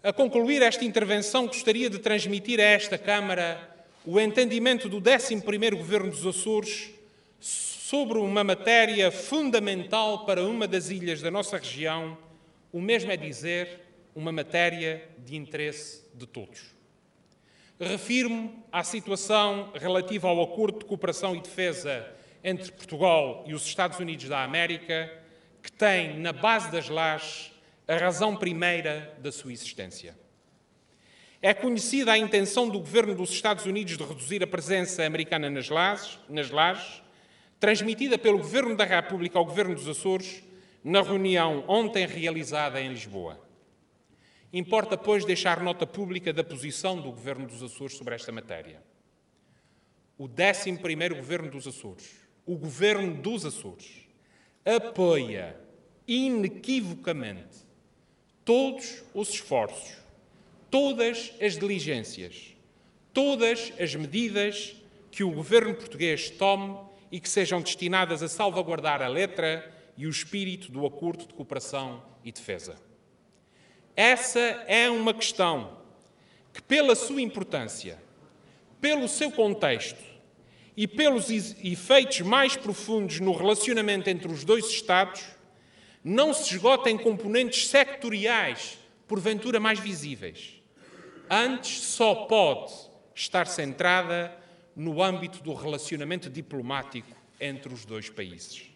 A concluir esta intervenção, gostaria de transmitir a esta Câmara o entendimento do 11º Governo dos Açores sobre uma matéria fundamental para uma das ilhas da nossa região, o mesmo é dizer, uma matéria de interesse de todos. Refiro-me à situação relativa ao Acordo de Cooperação e Defesa entre Portugal e os Estados Unidos da América, que tem na base das lajes a razão primeira da sua existência. É conhecida a intenção do Governo dos Estados Unidos de reduzir a presença americana nas lajes, transmitida pelo Governo da República ao Governo dos Açores na reunião ontem realizada em Lisboa. Importa, pois, deixar nota pública da posição do Governo dos Açores sobre esta matéria. O 11º Governo dos Açores, o Governo dos Açores, apoia inequivocamente todos os esforços, todas as diligências, todas as medidas que o Governo português tome e que sejam destinadas a salvaguardar a letra e o espírito do Acordo de Cooperação e Defesa. Essa é uma questão que, pela sua importância, pelo seu contexto e pelos efeitos mais profundos no relacionamento entre os dois Estados, não se esgota em componentes sectoriais, porventura mais visíveis. Antes, só pode estar centrada no âmbito do relacionamento diplomático entre os dois países.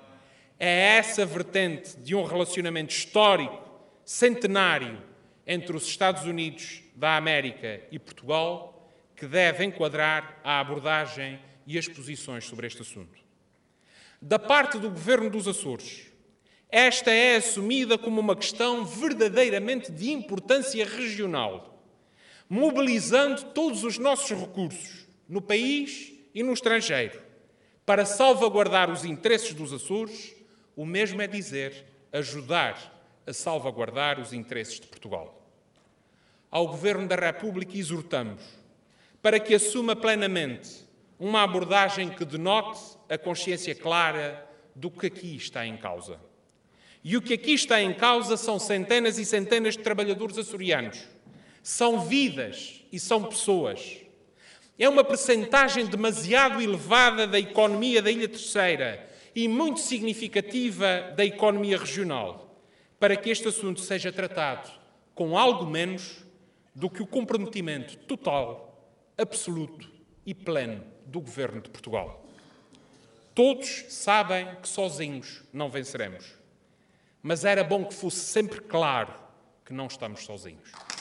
É essa vertente de um relacionamento histórico, centenário, entre os Estados Unidos da América e Portugal, que deve enquadrar a abordagem e as posições sobre este assunto. Da parte do Governo dos Açores, esta é assumida como uma questão verdadeiramente de importância regional, mobilizando todos os nossos recursos, no país e no estrangeiro, para salvaguardar os interesses dos Açores, o mesmo é dizer, ajudar a salvaguardar os interesses de Portugal. Ao Governo da República exortamos para que assuma plenamente uma abordagem que denote a consciência clara do que aqui está em causa. E o que aqui está em causa são centenas e centenas de trabalhadores açorianos. São vidas e são pessoas. É uma percentagem demasiado elevada da economia da Ilha Terceira e muito significativa da economia regional, para que este assunto seja tratado com algo menos do que o comprometimento total, absoluto e pleno do Governo de Portugal. Todos sabem que sozinhos não venceremos, mas era bom que fosse sempre claro que não estamos sozinhos.